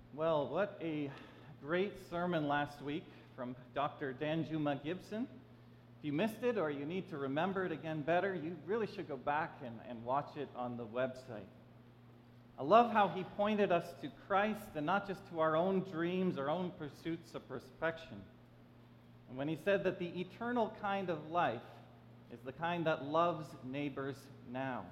Well, what a great sermon last week from Dr. Danjuma Gibson. If you missed it or you need to remember it again better, you really should go back and watch it on the website. I love how he pointed us to Christ and not just to our own dreams, our own pursuits of perfection. And when he said that the eternal kind of life is the kind that loves neighbors now.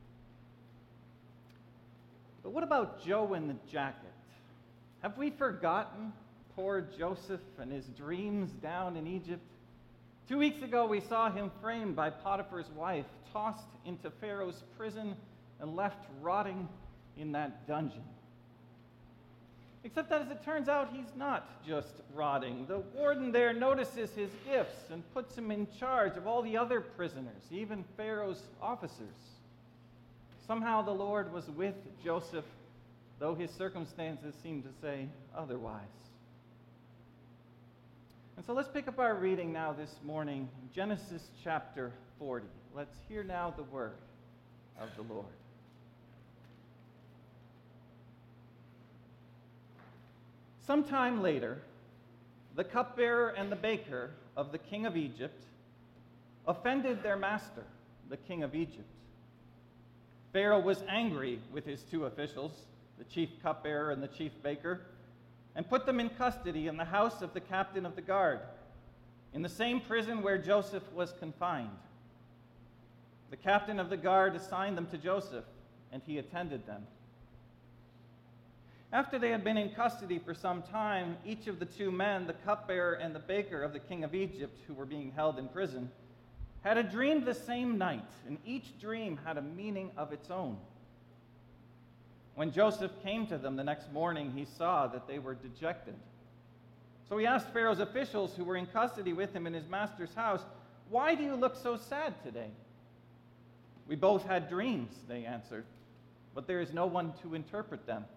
But what about Joe in the jacket? Have we forgotten poor Joseph and his dreams down in Egypt? 2 weeks ago, we saw him framed by Potiphar's wife, tossed into Pharaoh's prison, and left rotting in that dungeon. Except that, as it turns out, he's not just rotting. The warden there notices his gifts and puts him in charge of all the other prisoners, even Pharaoh's officers. Somehow the Lord was with Joseph, though his circumstances seem to say otherwise. And so let's pick up our reading now this morning, Genesis chapter 40. Let's hear now the word of the Lord. Sometime later, the cupbearer and the baker of the king of Egypt offended their master, the king of Egypt. Pharaoh was angry with his two officials, the chief cupbearer and the chief baker, and put them in custody in the house of the captain of the guard, in the same prison where Joseph was confined. The captain of the guard assigned them to Joseph, and he attended them. After they had been in custody for some time, each of the two men, the cupbearer and the baker of the king of Egypt, who were being held in prison, had a dream the same night, and each dream had a meaning of its own. When Joseph came to them the next morning, he saw that they were dejected. So he asked Pharaoh's officials who were in custody with him in his master's house, "Why do you look so sad today?" "We both had dreams," they answered, "but there is no one to interpret them."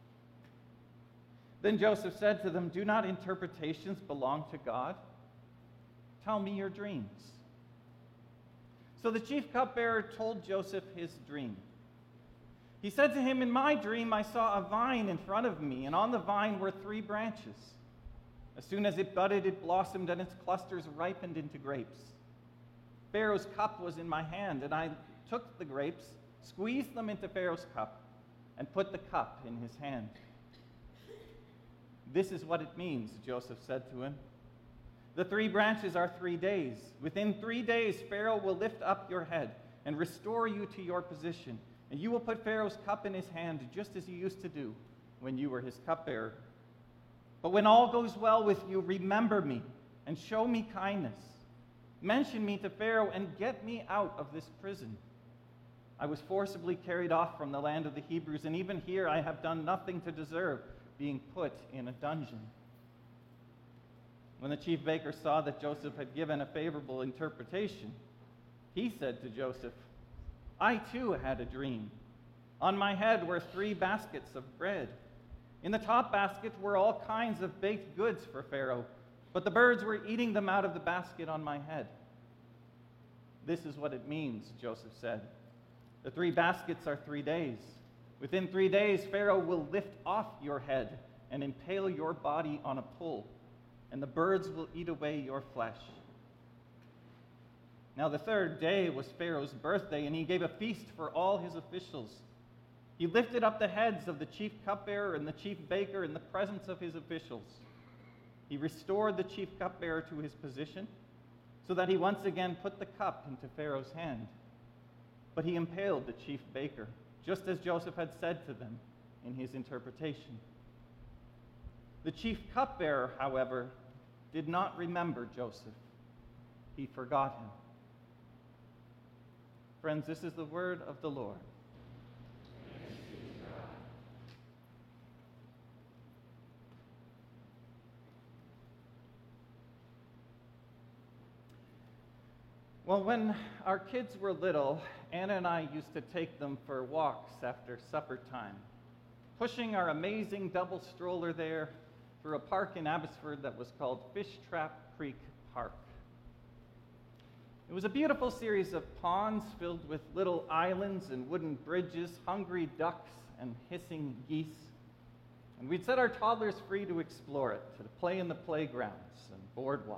Then Joseph said to them, "Do not interpretations belong to God? Tell me your dreams." So the chief cupbearer told Joseph his dream. He said to him, "In my dream I saw a vine in front of me, and on the vine were 3 branches. As soon as it budded, it blossomed, and its clusters ripened into grapes. Pharaoh's cup was in my hand, and I took the grapes, squeezed them into Pharaoh's cup, and put the cup in his hand." "This is what it means," Joseph said to him. "The 3 branches are 3 days. Within 3 days, Pharaoh will lift up your head and restore you to your position, and you will put Pharaoh's cup in his hand just as you used to do when you were his cupbearer. But when all goes well with you, remember me and show me kindness. Mention me to Pharaoh and get me out of this prison. I was forcibly carried off from the land of the Hebrews, and even here I have done nothing to deserve being put in a dungeon." When the chief baker saw that Joseph had given a favorable interpretation, he said to Joseph, "I too had a dream. On my head were 3 baskets of bread. In the top basket were all kinds of baked goods for Pharaoh, but the birds were eating them out of the basket on my head." "This is what it means," Joseph said. "The 3 baskets are 3 days. Within 3 days, Pharaoh will lift off your head and impale your body on a pole, and the birds will eat away your flesh." Now the 3rd day was Pharaoh's birthday, and he gave a feast for all his officials. He lifted up the heads of the chief cupbearer and the chief baker in the presence of his officials. He restored the chief cupbearer to his position, so that he once again put the cup into Pharaoh's hand. But he impaled the chief baker, just as Joseph had said to them in his interpretation. The chief cupbearer, however, did not remember Joseph. He forgot him. Friends, this is the word of the Lord. Well, when our kids were little, Anna and I used to take them for walks after supper time, pushing our amazing double stroller there through a park in Abbotsford that was called Fish Trap Creek Park. It was a beautiful series of ponds filled with little islands and wooden bridges, hungry ducks and hissing geese. And we'd set our toddlers free to explore it, to play in the playgrounds and boardwalks.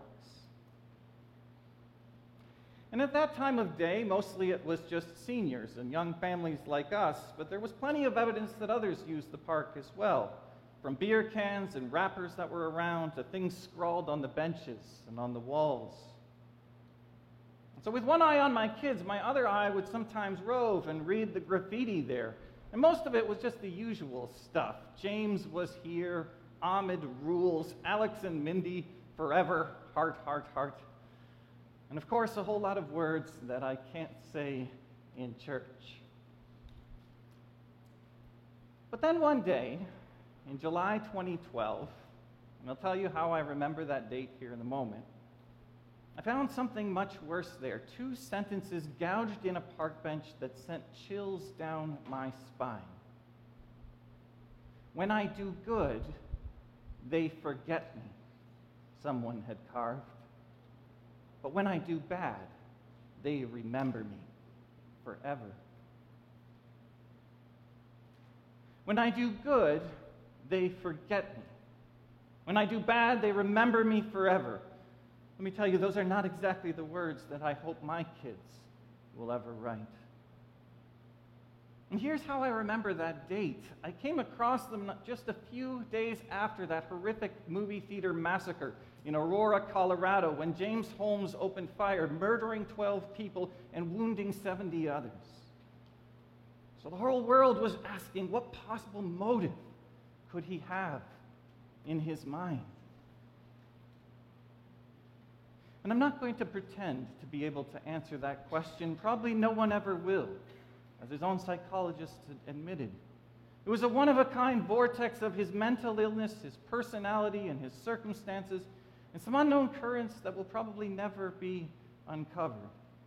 And at that time of day, mostly it was just seniors and young families like us, but there was plenty of evidence that others used the park as well, from beer cans and wrappers that were around to things scrawled on the benches and on the walls. So with one eye on my kids, my other eye would sometimes rove and read the graffiti there. And most of it was just the usual stuff. James was here, Ahmed rules, Alex and Mindy forever, heart, heart, heart. And of course, a whole lot of words that I can't say in church. But then one day, in July 2012, and I'll tell you how I remember that date here in a moment, I found something much worse there. 2 sentences gouged in a park bench that sent chills down my spine. When I do good, they forget me, someone had carved. But when I do bad, they remember me forever. When I do good, they forget me. When I do bad, they remember me forever. Let me tell you, those are not exactly the words that I hope my kids will ever write. And here's how I remember that date. I came across them just a few days after that horrific movie theater massacre in Aurora, Colorado, when James Holmes opened fire, murdering 12 people and wounding 70 others. So the whole world was asking, what possible motive could he have in his mind? And I'm not going to pretend to be able to answer that question. Probably no one ever will, as his own psychologist admitted. It was a one-of-a-kind vortex of his mental illness, his personality, and his circumstances, and some unknown currents that will probably never be uncovered.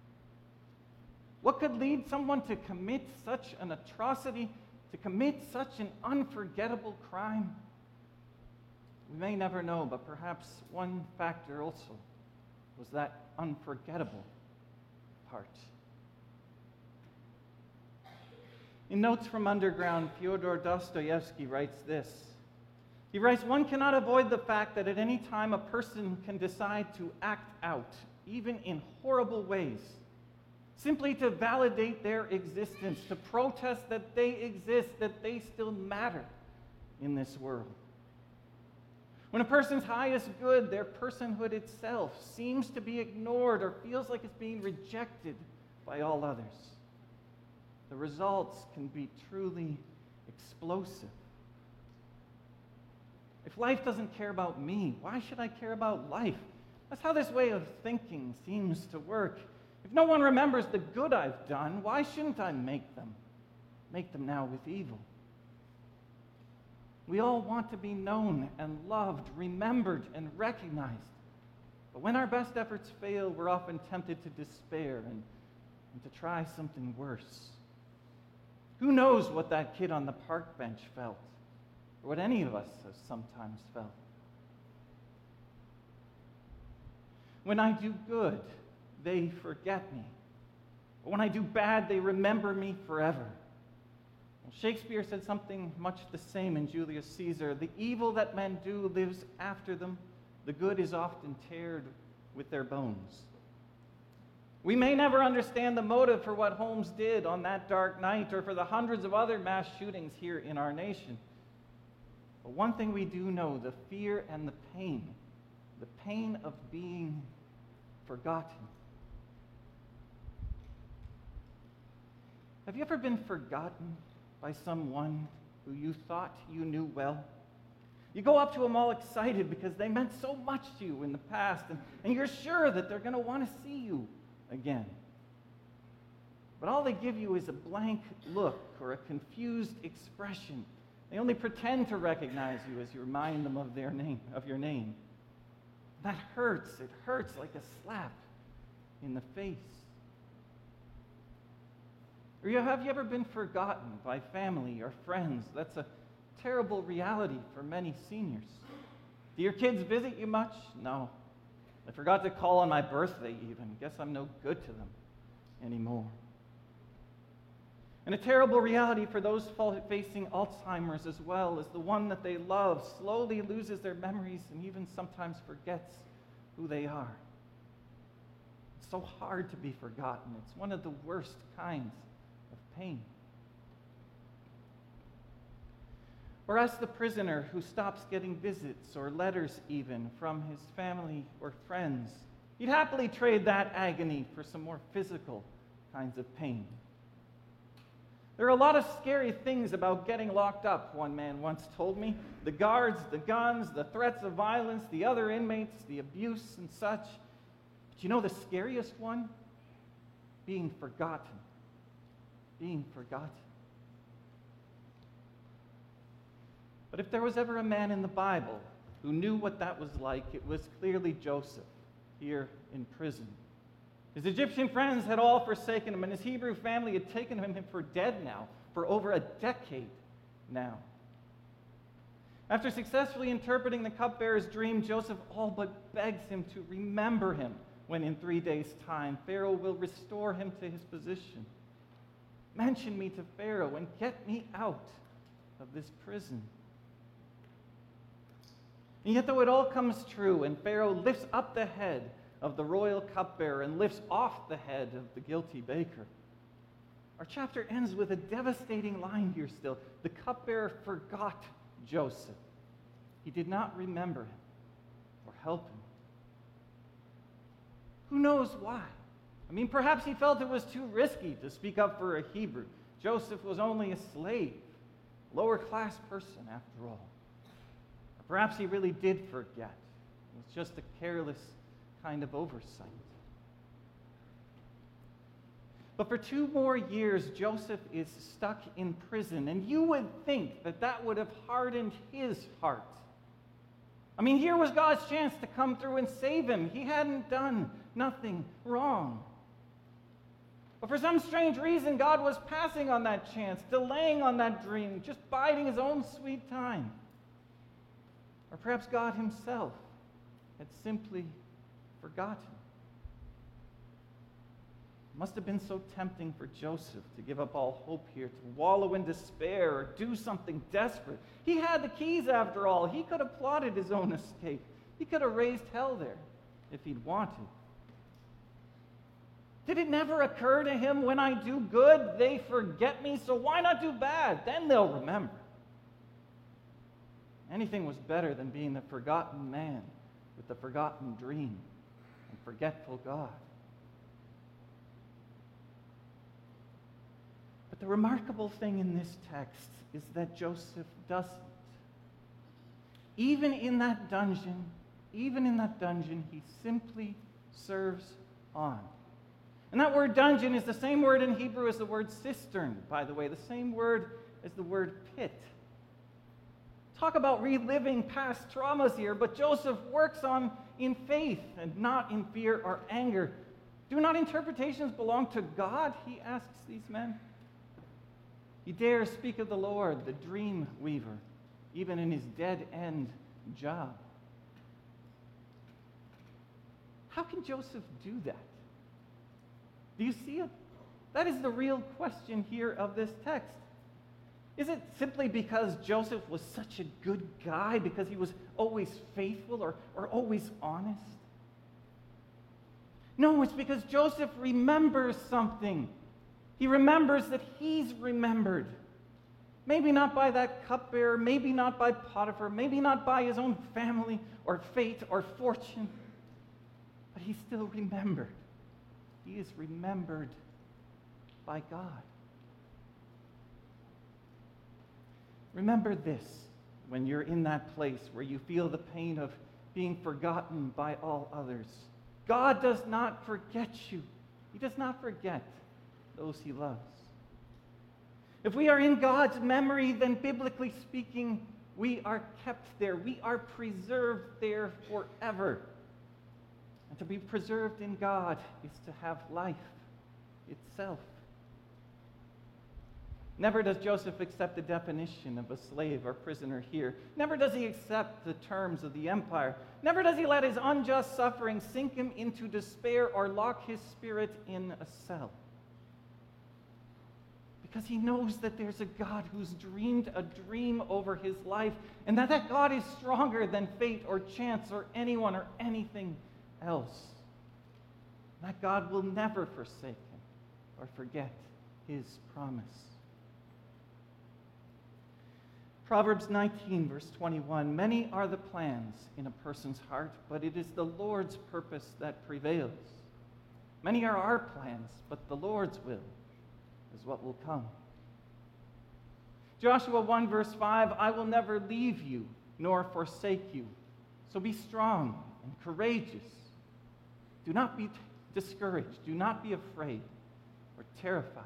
What could lead someone to commit such an atrocity, to commit such an unforgettable crime? We may never know, but perhaps one factor also was that unforgettable part. In Notes from Underground, Fyodor Dostoevsky writes this. He writes, "One cannot avoid the fact that at any time a person can decide to act out, even in horrible ways, simply to validate their existence, to protest that they exist, that they still matter in this world. When a person's highest good, their personhood itself, seems to be ignored or feels like it's being rejected by all others, the results can be truly explosive. If life doesn't care about me, why should I care about life? That's how this way of thinking seems to work. If no one remembers the good I've done, why shouldn't I make them now with evil? We all want to be known and loved, remembered and recognized. But when our best efforts fail, we're often tempted to despair and to try something worse. Who knows what that kid on the park bench felt, or what any of us have sometimes felt? When I do good, they forget me. But when I do bad, they remember me forever. Well, Shakespeare said something much the same in Julius Caesar. The evil that men do lives after them. The good is often tarred with their bones. We may never understand the motive for what Holmes did on that dark night or for the hundreds of other mass shootings here in our nation. But one thing we do know, the fear and the pain of being forgotten. Have you ever been forgotten by someone who you thought you knew well? You go up to them all excited because they meant so much to you in the past, and you're sure that they're going to want to see you again. But all they give you is a blank look or a confused expression. They only pretend to recognize you as you remind them of your name. That hurts. It hurts like a slap in the face. Or have you ever been forgotten by family or friends? That's a terrible reality for many seniors. Do your kids visit you much? No. They forgot to call on my birthday even. Guess I'm no good to them anymore. And a terrible reality for those facing Alzheimer's as well is the one that they love slowly loses their memories and even sometimes forgets who they are. It's so hard to be forgotten. It's one of the worst kinds of pain. Or as the prisoner who stops getting visits or letters even from his family or friends, he'd happily trade that agony for some more physical kinds of pain. There are a lot of scary things about getting locked up, one man once told me. The guards, the guns, the threats of violence, the other inmates, the abuse and such. But you know the scariest one? Being forgotten. Being forgotten. But if there was ever a man in the Bible who knew what that was like, it was clearly Joseph, here in prison. His Egyptian friends had all forsaken him, and his Hebrew family had taken him for dead now, for over a decade now. After successfully interpreting the cupbearer's dream, Joseph all but begs him to remember him when in 3 days' time Pharaoh will restore him to his position. Mention me to Pharaoh and get me out of this prison. And yet, though it all comes true, and Pharaoh lifts up the head of the royal cupbearer and lifts off the head of the guilty baker, our chapter ends with a devastating line here still. The cupbearer forgot Joseph. He did not remember him or help him. Who knows why? I mean, perhaps he felt it was too risky to speak up for a Hebrew. Joseph was only a slave, lower-class person after all. Or perhaps he really did forget. It was just a careless kind of oversight. But for 2 more years, Joseph is stuck in prison, and you would think that that would have hardened his heart. I mean, here was God's chance to come through and save him. He hadn't done nothing wrong. But for some strange reason, God was passing on that chance, delaying on that dream, just biding his own sweet time. Or perhaps God himself had simply forgotten. It must have been so tempting for Joseph to give up all hope here, to wallow in despair or do something desperate. He had the keys after all. He could have plotted his own escape. He could have raised hell there if he'd wanted. Did it never occur to him, when I do good, they forget me, so why not do bad? Then they'll remember. Anything was better than being the forgotten man with the forgotten dream and forgetful God. But the remarkable thing in this text is that Joseph doesn't. Even in that dungeon, he simply serves on. And that word dungeon is the same word in Hebrew as the word cistern, by the way, the same word as the word pit. Talk about reliving past traumas here, but Joseph works on in faith and not in fear or anger. Do not interpretations belong to God? He asks these men. He dares speak of the Lord, the dream weaver, even in his dead-end job. How can Joseph do that? Do you see it? That is the real question here of this text. Is it simply because Joseph was such a good guy, because he was always faithful or always honest? No, it's because Joseph remembers something. He remembers that he's remembered. Maybe not by that cupbearer, maybe not by Potiphar, maybe not by his own family or fate or fortune, but he's still remembered. He is remembered by God. Remember this when you're in that place where you feel the pain of being forgotten by all others. God does not forget you. He does not forget those he loves. If we are in God's memory, then biblically speaking, we are kept there. We are preserved there forever. And to be preserved in God is to have life itself. Never does Joseph accept the definition of a slave or prisoner here. Never does he accept the terms of the empire. Never does he let his unjust suffering sink him into despair or lock his spirit in a cell. because he knows that there's a God who's dreamed a dream over his life, and that God is stronger than fate or chance or anyone or anything else. That God will never forsake him or forget his promise. Proverbs 19, verse 21, many are the plans in a person's heart, but it is the Lord's purpose that prevails. Many are our plans, but the Lord's will is what will come. Joshua 1, verse 5, I will never leave you nor forsake you. So be strong and courageous. Do not be discouraged. Do not be afraid or terrified.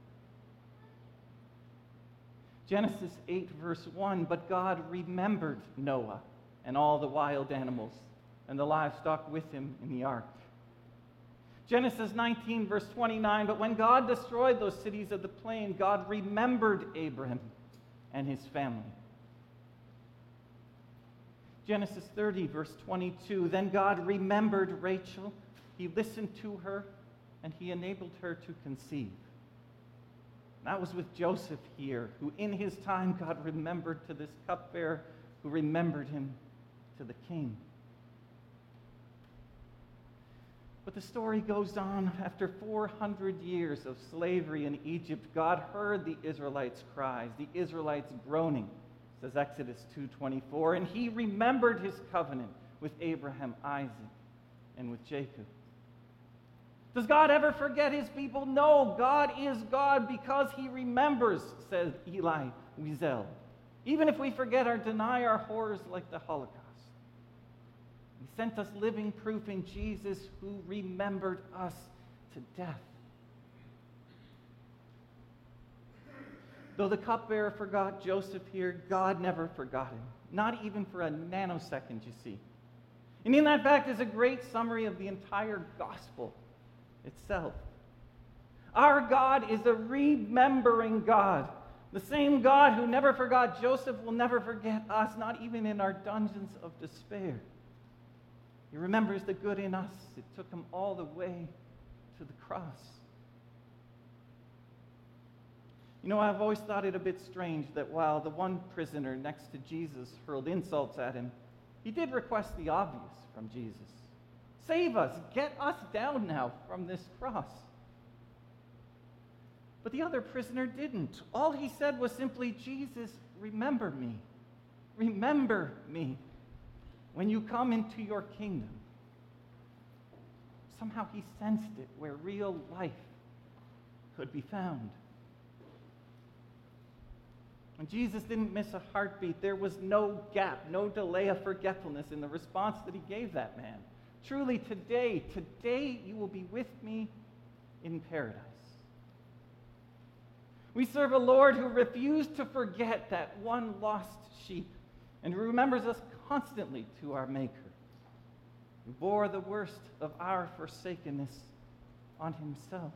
Genesis 8, verse 1, but God remembered Noah and all the wild animals and the livestock with him in the ark. Genesis 19, verse 29, but when God destroyed those cities of the plain, God remembered Abraham and his family. Genesis 30, verse 22, then God remembered Rachel. He listened to her, and he enabled her to conceive. That was with Joseph here, who in his time God remembered to this cupbearer, who remembered him to the king. But the story goes on. After 400 years of slavery in Egypt, God heard the Israelites' cries, the Israelites groaning, says Exodus 2:24, and he remembered his covenant with Abraham, Isaac, and with Jacob. Does God ever forget his people? No, God is God because he remembers, says Elie Wiesel. Even if we forget or deny our horrors like the Holocaust. He sent us living proof in Jesus who remembered us to death. Though the cupbearer forgot Joseph here, God never forgot him. Not even for a nanosecond, you see. And in that fact is a great summary of the entire gospel itself. Our God is a remembering God. The same God who never forgot Joseph will never forget us, not even in our dungeons of despair. He remembers the good in us. It took him all the way to the cross. You know, I've always thought it a bit strange that while the one prisoner next to Jesus hurled insults at him, he did request the obvious from Jesus. Save us, get us down now from this cross. But the other prisoner didn't. All he said was simply, Jesus, remember me. Remember me when you come into your kingdom. Somehow he sensed it where real life could be found. When Jesus didn't miss a heartbeat, there was no gap, no delay of forgetfulness in the response that he gave that man. Truly, today you will be with me in paradise. We serve a Lord who refused to forget that one lost sheep and who remembers us constantly to our Maker, who bore the worst of our forsakenness on himself.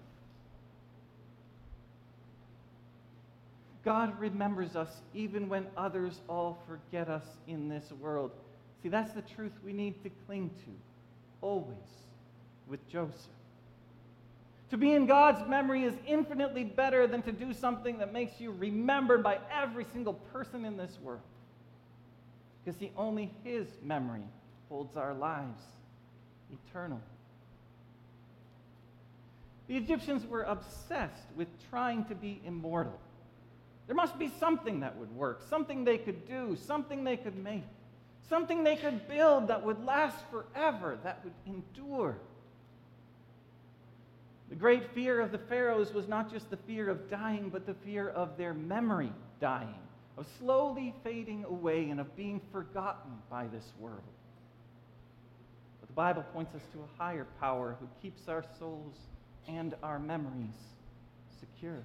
God remembers us even when others all forget us in this world. See, that's the truth we need to cling to, always, with Joseph. To be in God's memory is infinitely better than to do something that makes you remembered by every single person in this world. Because only his memory holds our lives eternal. The Egyptians were obsessed with trying to be immortal. There must be something that would work, something they could do, something they could make, something they could build that would last forever, that would endure. The great fear of the pharaohs was not just the fear of dying, but the fear of their memory dying, of slowly fading away and of being forgotten by this world. But the Bible points us to a higher power who keeps our souls and our memories secure.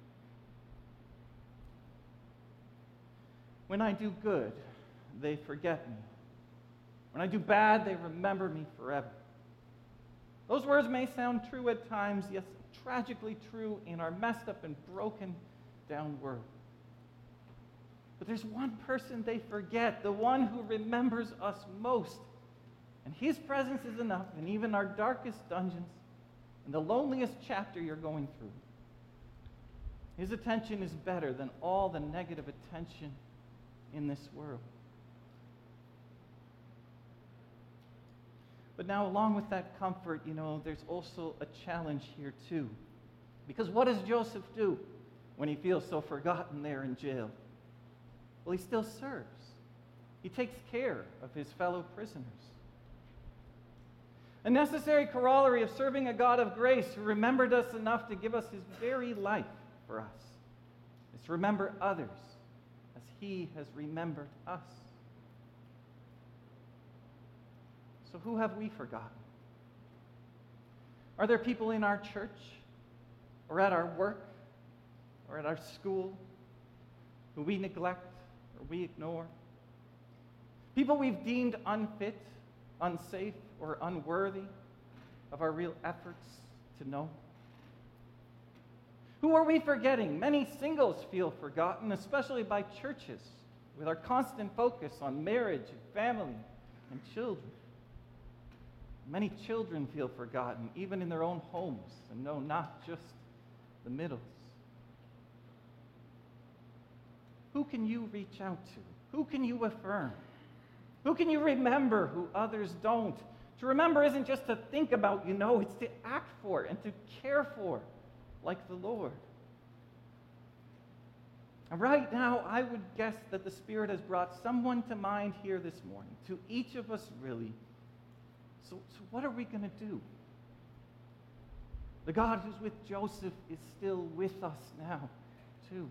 When I do good, they forget me. When I do bad, they remember me forever. Those words may sound true at times, yes, tragically true in our messed up and broken down world. But there's one person they forget, the one who remembers us most. And his presence is enough in even our darkest dungeons and the loneliest chapter you're going through. His attention is better than all the negative attention in this world. But now, along with that comfort, there's also a challenge here too. Because what does Joseph do when he feels so forgotten there in jail? Well, he still serves. He takes care of his fellow prisoners. A necessary corollary of serving a God of grace who remembered us enough to give us his very life for us is to remember others as he has remembered us. So who have we forgotten? Are there people in our church, or at our work, or at our school, who we neglect or we ignore? People we've deemed unfit, unsafe, or unworthy of our real efforts to know? Who are we forgetting? Many singles feel forgotten, especially by churches, with our constant focus on marriage and family and children. Many children feel forgotten, even in their own homes, and no, not just the middles. Who can you reach out to? Who can you affirm? Who can you remember who others don't? To remember isn't just to think about, it's to act for and to care for, like the Lord. And right now, I would guess that the Spirit has brought someone to mind here this morning, to each of us really. So what are we going to do? The God who's with Joseph is still with us now, too.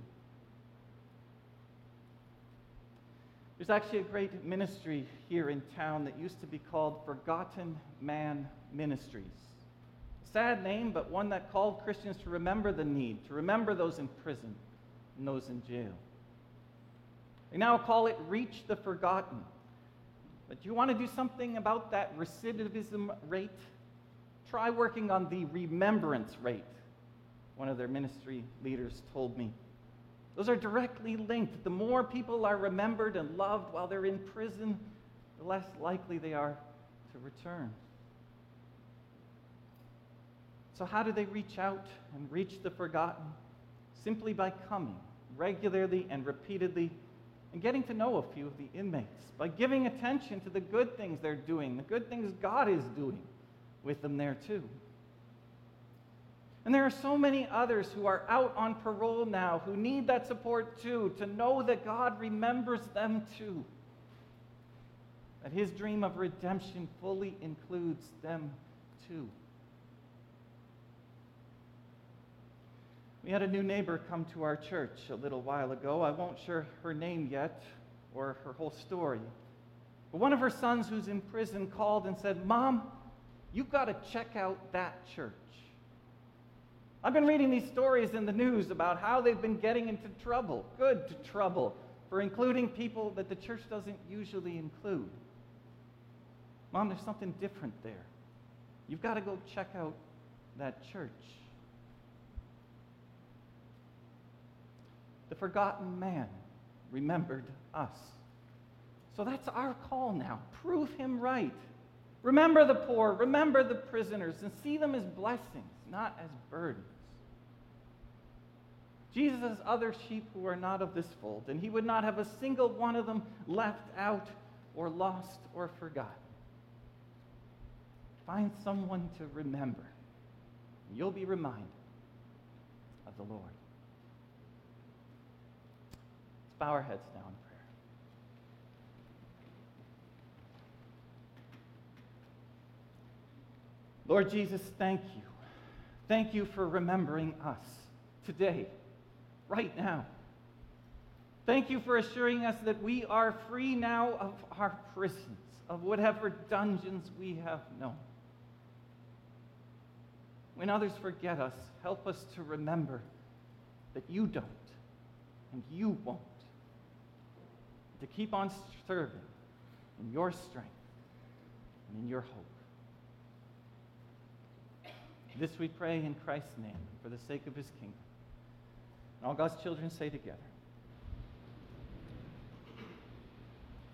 There's actually a great ministry here in town that used to be called Forgotten Man Ministries. Sad name, but one that called Christians to remember the need, to remember those in prison and those in jail. They now call it Reach the Forgotten. But do you want to do something about that recidivism rate? Try working on the remembrance rate, one of their ministry leaders told me. Those are directly linked. The more people are remembered and loved while they're in prison, the less likely they are to return. So how do they reach out and reach the forgotten? Simply by coming regularly and repeatedly and getting to know a few of the inmates, by giving attention to the good things they're doing, the good things God is doing with them there too. And there are so many others who are out on parole now who need that support too, to know that God remembers them too, that his dream of redemption fully includes them too. We had a new neighbor come to our church a little while ago. I won't share her name yet or her whole story. But one of her sons who's in prison called and said, "Mom, you've got to check out that church. I've been reading these stories in the news about how they've been getting into trouble, good trouble, for including people that the church doesn't usually include. Mom, there's something different there. You've got to go check out that church." The forgotten man remembered us. So that's our call now. Prove him right. Remember the poor, remember the prisoners, and see them as blessings, not as burdens. Jesus has other sheep who are not of this fold, and he would not have a single one of them left out or lost or forgotten. Find someone to remember, and you'll be reminded of the Lord. Let's bow our heads now in prayer. Lord Jesus, thank you. Thank you for remembering us today, right now. Thank you for assuring us that we are free now of our prisons, of whatever dungeons we have known. When others forget us, help us to remember that you don't and you won't. To keep on serving in your strength and in your hope. This we pray in Christ's name, for the sake of his kingdom. And all God's children say together,